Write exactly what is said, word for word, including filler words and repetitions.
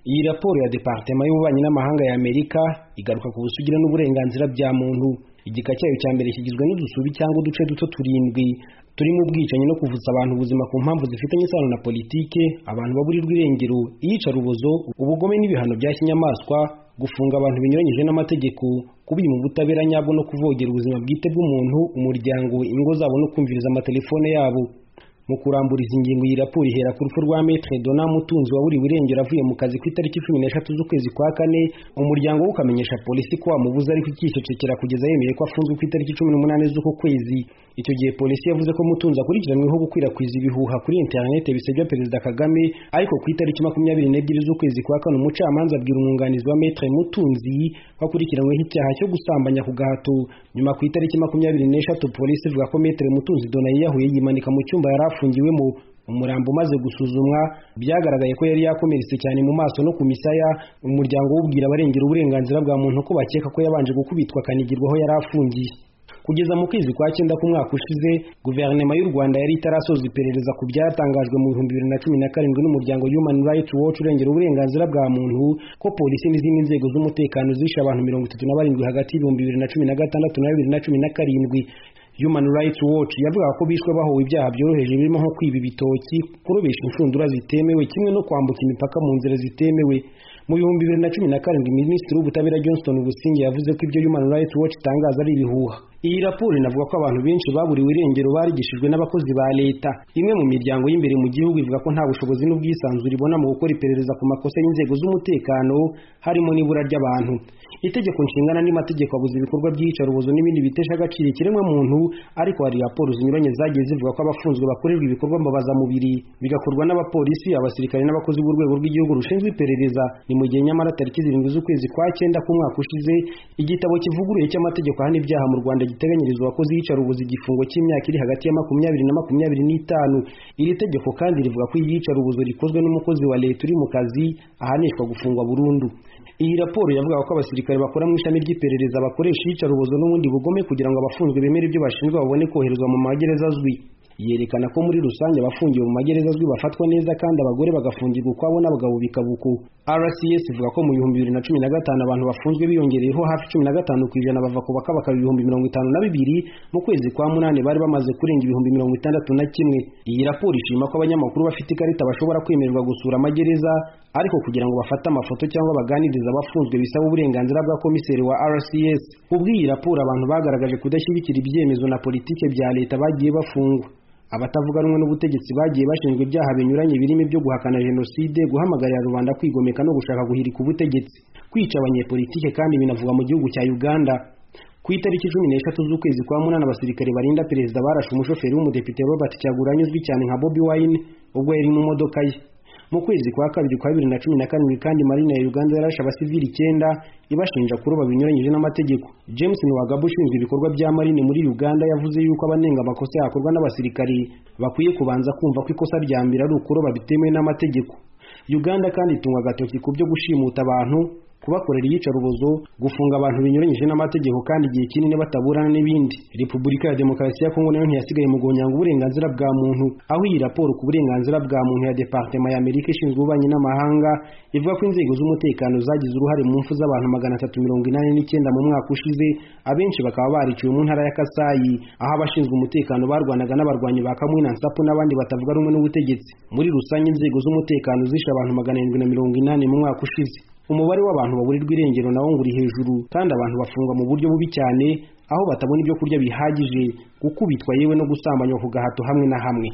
Iyi raporo ya Departement y'Ububanyi n'Amahanga ya Amerika igaruka ku busugire n'uburenganzira bya muntu. Igika cyayo cya mbere kigizwe n'udusubi cyangwa uduce duto turindwi turimo ubwicanyi no kuvuza abantu ubuzima ku mpamvu zifitanye isano na politike, abantu baburirwa irengero, iyicarubozo, ubugome n'ibihano bya kinyamaswa, gufunga abantu binyuranyije n'amategeko, kubima ubutabera nyabwo no kuvogera ubuzima bwite bw'umuntu, umuryango, ingo zabo no kumviriza amatelefone yabo. Mu kuramburiza ingingo iyi raporo ihera ku rupfu rwa Maître Donald Mutunzi waburiwe irengero avuye mu kazi ku itariki cumi n'eshatu z'ukwezi kwa kane, umuryango we ukamenyesha polisi ko wamubuza ariko ikicecekera kugeza yemeye ko afunzwe ku itariki cumi n'umunani z'uko kwezi. Icyo gihe polisi yavuze ko Mutunzi akurikiranyweho gukwirakwiza ibihuha kuri internet bisebya Perezida Kagame, ariko ku itariki makumyabiri n'ebyiri z'ukwezi kwa kane umucamanza abwira umwunganizi wa Maître Mutunzi bakurikiranyweho icyaha cyo gusambanya ku gahato. Nyuma ku itariki makumyabiri n'eshatu polisi ivuga ko Maître Mutunzi Donald yiyahuye yimanika mu cyumba yari afungiwemo. Umurambo umaze gusuzumwa byagaragaye ko yari yakomeretse cyane mu maso no ku misaya. Umuryango wubwira abarengera uburenganzira bwa muntu ko bakeka ko yabanje gukubitwa akanigirwa aho yari afungiye. Kugeza mu kwezi kwa cyenda k'umwaka ushize, guverinoma y'u Rwanda yari itarasoza iperereza ku byatangajwe mu bihumbi bibiri na cumi na karindwi n'umuryango Human Rights Watch urengera uburenganzira bwa muntu ko polisi n'izindi nzego z'umutekano zishe abantu mirongo itatu na barindwi hagati y'ibihumbi bibiri na cumi na gatandatu na bibiri na cumi na karindwi. Human Rights Watch yavuga ko bishwe bahowe ibyaha byoroheje birimo nko kwiba ibitoki, kurobesha inshundura zitemewe, kimwe no kwambuka imipaka mu nzira zitemewe. Mu bihumbi bibiri na cumi na karindwi Minisitiri w'Ubutabera Johnston Busingye yavuze ko ibyo Human Rights Watch itangaza ari ibihuha. Iyi raporo inavuga ko abantu benshi baburiwe irengero barigishijwe n'abakozi ba leta. Imwe mu miryango y'imbere mu gihugu ivuga ko nta bushobozi n'ubwisanzure ibona mu gukora iperereza ku makosa y'inzego z'umutekano, harimo n'ibura ry'abantu. Itegeko nshinga n'andi mategeko abuza ibikorwa by'iyicarubozo n'ibindi bitesha agaciro ikiremwa muntu, ariko hari raporo zinyuranye zagiye zivuga ko abafunzwe bakorerwa ibikorwa mbabazamubiri bigakorwa n'abapolisi, abasirikare n'abakozi b'urwego rw'igihugu rushinzwe iperereza. Ni mu gihe nyamara tariki zirindwi z'ukwezi kwa cyenda k'umwaka ushize igitabo kivuguruye cy'amategeko ahana ibyaha mu Rwanda giteganyirizwa abakozi y'iyicarubozo igifungo cy'imyaka iri hagati ya makumyabiri na makumyabiri n'itanu. Iri tegeko kandi rivuga ko iyicarubozo rikozwe n'umukozi wa leta uri mu kazi ahanishwa gufungwa burundu. Iyi raporo yavuga ko abasirikare bakora mu ishami ry'iperereza bakoresha iyicarubozo n'ubundi bugome kugira ngo abafunzwe bemere ibyo bashinjwa babone koherezwa mu magereza azwi. Yerekana ko muri rusange abafungiwe mu magereza azwi bafatwa neza kandi abagore bagafungirwa ukwabo n'abagabo bikabuko. R C S ivuga ko mu bihumbi bibiri na cumi na gatanu abantu bafunzwe biyongereyeho hafi cumi na gatanu ku ijana bava ku bakabaka ibihumbi mirongo itanu na bibiri, mu kwezi kwa munani bari bamaze kurenga ibihumbi mirongo itandatu na kimwe. Iyi raporo ishima ko abanyamakuru bafite ikarita bashobora kwemererwa gusura amagereza, ariko kugira ngo bafate amafoto cyangwa baganiriza abafunzwe bisaba uburenganzira bwa komiseri wa R C S. Kubw'iyi raporo abantu bagaragaje kudashyigikira ibyemezo na politike bya leta bagiye bafungwa. Abatavuga rumwe n'ubutegetsi bagiye bashinjwa ibyaha binyuranye birimo byo guhakana jenoside, guhamagarira rubanda kwigomeka no gushaka guhirika ubutegetsi, kwica abanyepolitike kandi binavugwa mu gihugu cya Uganda. Ku itariki cumi n'eshatu z'ukwezi kwa munani abasirikare barinda perezida barashe umushoferi w'umudepite Robert Kyagulanyi uzwi cyane nka Bobi Wine ubwo yari mu modoka ye. Mu kwezi kwa kabiri kwa bibiri na cumi na karindwi kandi Marine ya Uganda yarashe abasivili icyenda ibashinja kuroba binyuranyije n'amategeko. James Nwagabo ushinzwe ibikorwa bya Marine muri Uganda yavuze yuko abanenga amakosa yakorwa n'abasirikari bakwiye kubanza kumva ko ikosa rya mbere ari ukuroba bitemewe n'amategeko. Uganda kandi itungwa agatoki ku byo gushimuta abantu, kubakorera iyicarubozo, gufunga abantu binyuranyije n'amategeko kandi igihe kinini bataburana n'ibindi. Repubulika ya Demokarasi ya Kongo nayo ntiyasigaye mu gonyanga uburenganzira bwa muntu, aho iyi raporo ku burenganzira bwa muntu ya Departement ya Amerika ishinzwe ububanyi n'amahanga ivuga ko inzego z'umutekano zagize uruhare mu mfu z'abantu magana atatu mirongo inani n'icyenda mu mwaka ushize, abenshi bakaba bariciwe mu ntara ya Kasayi, aho abashinzwe umutekano barwanaga n'abarwanyi ba Kamwina Nsapu n'abandi batavuga rumwe n'ubutegetsi. Muri rusange inzego z'umutekano zishe abantu magana arindwi na mirongo inani mu mwaka ushize. Umubare w'abantu baburirwa irengero nawo nguri hejuru kandi abantu bafungwa mu buryo bubi cyane, aho batabona ibyo kurya bihagije, gukubitwa yewe no gusambanywa ku gahato hamwe na hamwe.